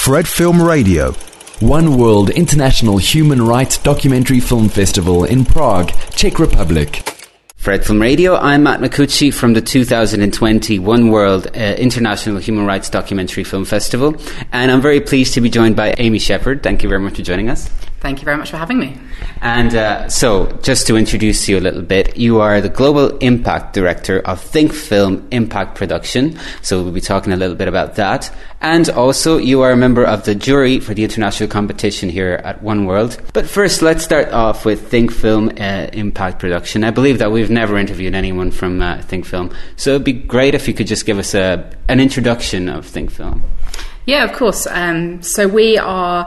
Fred Film Radio. One World International Human Rights Documentary Film Festival in Prague, Czech Republic. Fred Film Radio, I'm Matt Micucci from the 2020 One World International Human Rights Documentary Film Festival, and I'm very pleased to be joined by Amy Shepherd. Thank you very much for joining us. Thank you very much for having me. And so, just to introduce you a little bit, you are the Global Impact Director of Think Film Impact Production, so we'll be talking a little bit about that. And also, you are a member of the jury for the international competition here at One World. But first, let's start off with Think Film Impact Production. I believe that we've never interviewed anyone from Think Film, so it'd be great if you could just give us an introduction of Think Film. Yeah, of course. So we are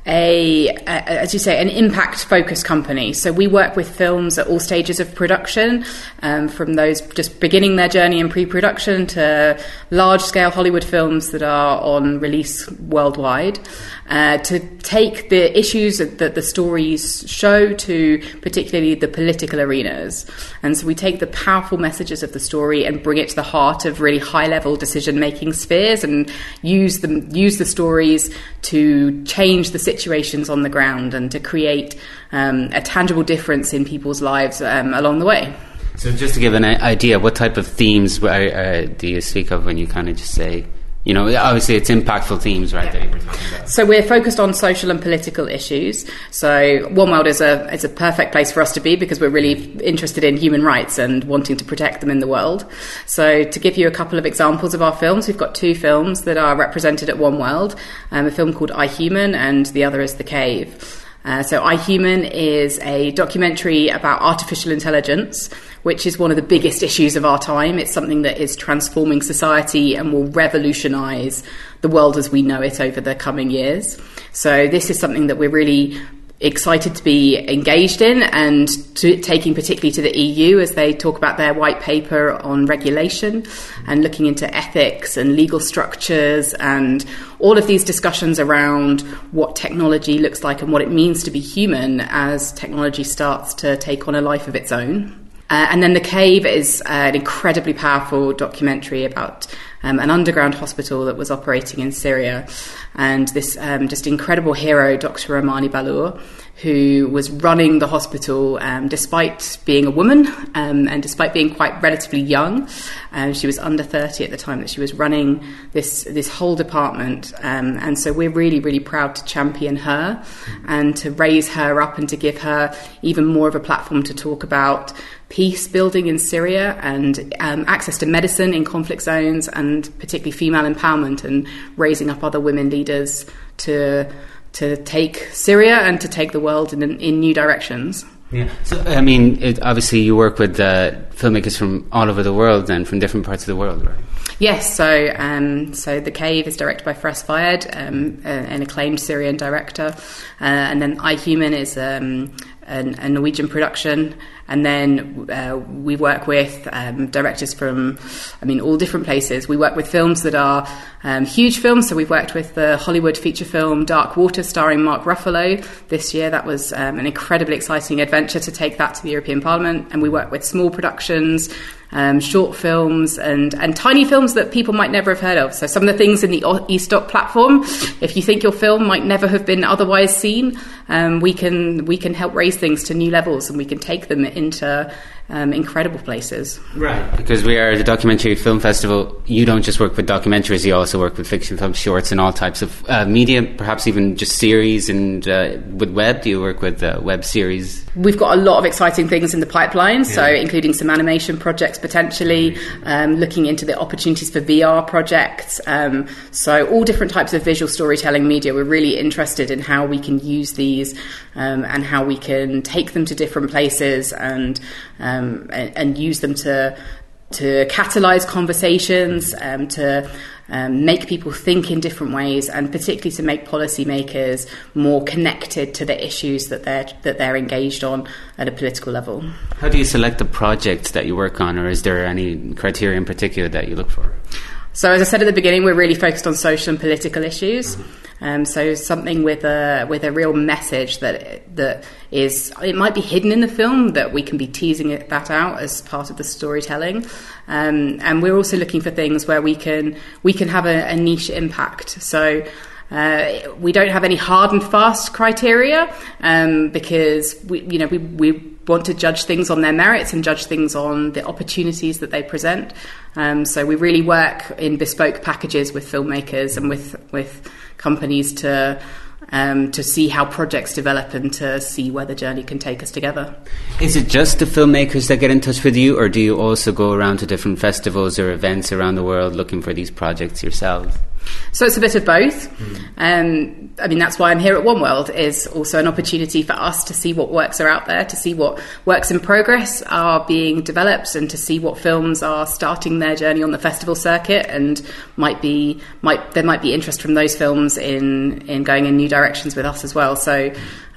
as you say, an impact-focused company. So we work with films at all stages of production, from those just beginning their journey in pre-production to large-scale Hollywood films that are on release worldwide, to take the issues that the stories show to particularly the political arenas. And so we take the powerful messages of the story and bring it to the heart of really high-level decision-making spheres and use the stories to change the situations on the ground and to create a tangible difference in people's lives along the way. So just to give an idea, what type of themes do you speak of when you kind of just say, you know, obviously it's impactful themes, right, that you were talking about? So we're focused on social and political issues. So One World is a perfect place for us to be because we're really interested in human rights and wanting to protect them in the world. So to give you a couple of examples of our films, we've got two films that are represented at One World, a film called I, Human and the other is The Cave. So I, Human is a documentary about artificial intelligence, which is one of the biggest issues of our time. It's something that is transforming society and will revolutionise the world as we know it over the coming years. So this is something that we're really excited to be engaged in and taking particularly to the EU as they talk about their white paper on regulation and looking into ethics and legal structures and all of these discussions around what technology looks like and what it means to be human as technology starts to take on a life of its own. And then The Cave is an incredibly powerful documentary about an underground hospital that was operating in Syria. And this just incredible hero, Dr. Romani Balour, who was running the hospital despite being a woman and despite being quite relatively young. She was under 30 at the time that she was running this whole department. And so we're really, really proud to champion her and to raise her up and to give her even more of a platform to talk about peace building in Syria and access to medicine in conflict zones and particularly female empowerment and raising up other women leaders to take Syria and to take the world in new directions. Yeah. So, I mean, obviously you work with filmmakers from all over the world and from different parts of the world, right? Yes, so The Cave is directed by Faraz Fayed, an acclaimed Syrian director, and then I, Human is a Norwegian production. And then we work with directors from, all different places. We work with films that are huge films. So we've worked with the Hollywood feature film Dark Water starring Mark Ruffalo this year. That was an incredibly exciting adventure to take that to the European Parliament. And we work with small productions, short films and tiny films that people might never have heard of. So some of the things in the eStock platform, if you think your film might never have been otherwise seen, we can help raise things to new levels and we can take them into incredible places. Right. Because we are the Documentary Film Festival. You don't just work with documentaries, you also work with fiction films, shorts and all types of media, perhaps even just series and with web. Do you work with web series? We've got a lot of exciting things in the pipeline, so including some animation projects potentially, looking into the opportunities for VR projects. So all different types of visual storytelling media. We're really interested in how we can use these and how we can take them to different places and use them to catalyse conversations, to make people think in different ways, and particularly to make policymakers more connected to the issues that they're engaged on at a political level. How do you select the projects that you work on, or is there any criteria in particular that you look for? So as I said at the beginning, we're really focused on social and political issues. So something with a real message that is, it might be hidden in the film, that we can be teasing that out as part of the storytelling. And we're also looking for things where we can have a niche impact. So We don't have any hard and fast criteria because we want to judge things on their merits and judge things on the opportunities that they present. So we really work in bespoke packages with filmmakers and with companies to see how projects develop and to see where the journey can take us together. Is it just the filmmakers that get in touch with you, or do you also go around to different festivals or events around the world looking for these projects yourselves? So it's a bit of both. That's why I'm here at One World, is also an opportunity for us to see what works are out there, to see what works in progress are being developed, and to see what films are starting their journey on the festival circuit, and there might be interest from those films in going in new directions with us as well. So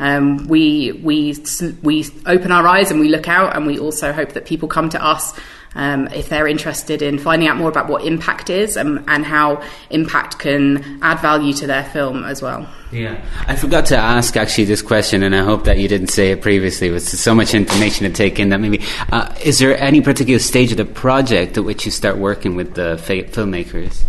we open our eyes and we look out, and we also hope that people come to us if they're interested in finding out more about what impact is and how impact can add value to their film as well. Yeah, I forgot to ask actually this question, and I hope that you didn't say it previously. It was so much information to take in that maybe is there any particular stage of the project at which you start working with the filmmakers?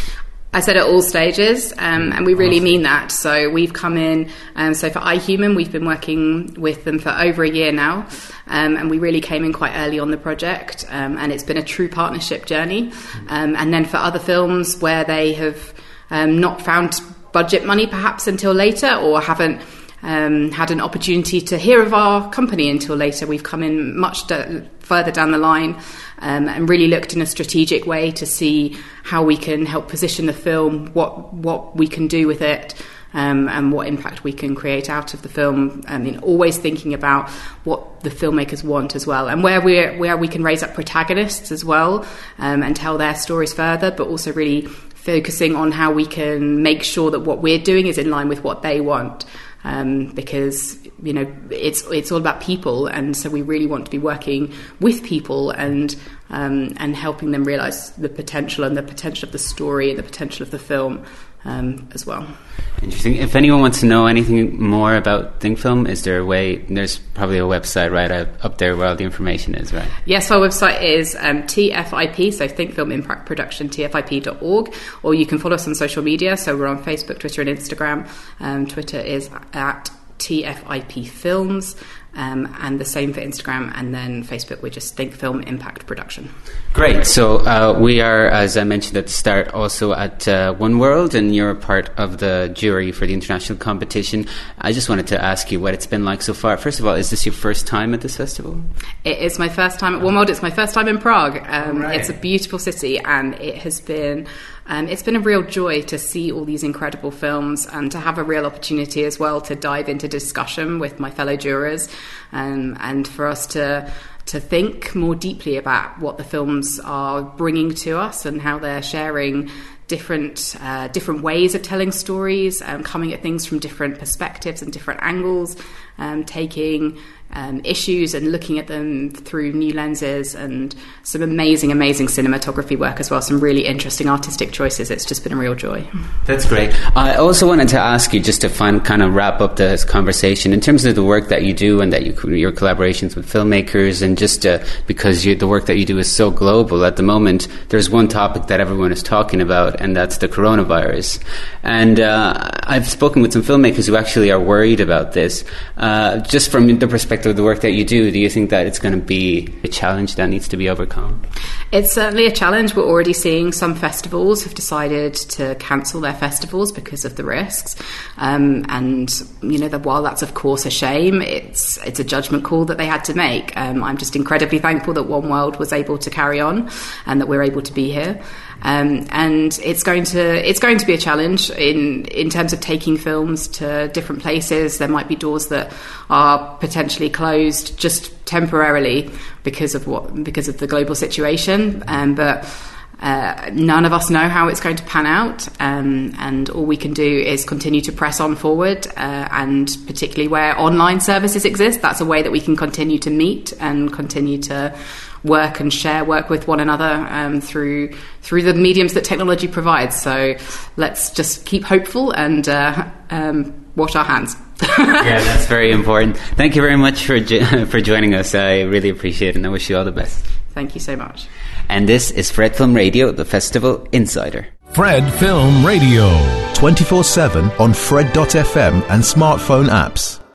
I said at all stages, and we really mean that. So we've come in, so for iHuman, we've been working with them for over a year now, and we really came in quite early on the project, and it's been a true partnership journey. And then for other films where they have not found budget money perhaps until later, or haven't had an opportunity to hear of our company until later, we've come in much further down the line and really looked in a strategic way to see how we can help position the film, what we can do with it, and what impact we can create out of the film. Always thinking about what the filmmakers want as well, and where we can raise up protagonists as well, and tell their stories further, but also really focusing on how we can make sure that what we're doing is in line with what they want. Because it's all about people, and so we really want to be working with people and helping them realise the potential of the story and the potential of the film as well. Interesting. If anyone wants to know anything more about Think Film, is there a way? There's probably a website right up there where all the information is, right? Yes, our website is TFIP, so Think Film Impact Production, TFIP.org, or you can follow us on social media. So we're on Facebook, Twitter and Instagram. Twitter is at TFIP Films, and the same for Instagram, and then Facebook we just Think Film Impact Production. Great. So we are, as I mentioned at the start, also at One World, and you're part of the jury for the international competition. I just wanted to ask you what it's been like so far. First of all, is this your first time at this festival? It is my first time at One World. It's my first time in Prague. Right. It's a beautiful city, and it has been it's been a real joy to see all these incredible films and to have a real opportunity as well to dive into discussion with my fellow jurors, and for us to think more deeply about what the films are bringing to us and how they're sharing different ways of telling stories, coming at things from different perspectives and different angles, taking issues and looking at them through new lenses, and some amazing cinematography work as well, some really interesting artistic choices. It's just been a real joy. That's great. I also wanted to ask you, just to kind of wrap up this conversation, in terms of the work that you do and that your collaborations with filmmakers, and just because the work that you do is so global at the moment, there's one topic that everyone is talking about, and that's the coronavirus. And I've spoken with some filmmakers who actually are worried about this. Just from the perspective of the work that you do you think that it's going to be a challenge that needs to be overcome? It's certainly a challenge. We're already seeing some festivals have decided to cancel their festivals because of the risks, and while that's of course a shame, it's a judgment call that they had to make. I'm just incredibly thankful that One World was able to carry on and that we're able to be here. And it's going to be a challenge in terms of taking films to different places. There might be doors that are potentially closed just temporarily because of the global situation, but none of us know how it's going to pan out, and all we can do is continue to press on forward, and particularly where online services exist, that's a way that we can continue to meet and continue to work with one another through the mediums that technology provides. So let's just keep hopeful and wash our hands. Yeah, that's very important. Thank you very much for joining us. I really appreciate it, and I wish you all the best. Thank you so much. And this is Fred Film Radio, the Festival Insider. Fred Film Radio. 24/7 on Fred.fm and smartphone apps.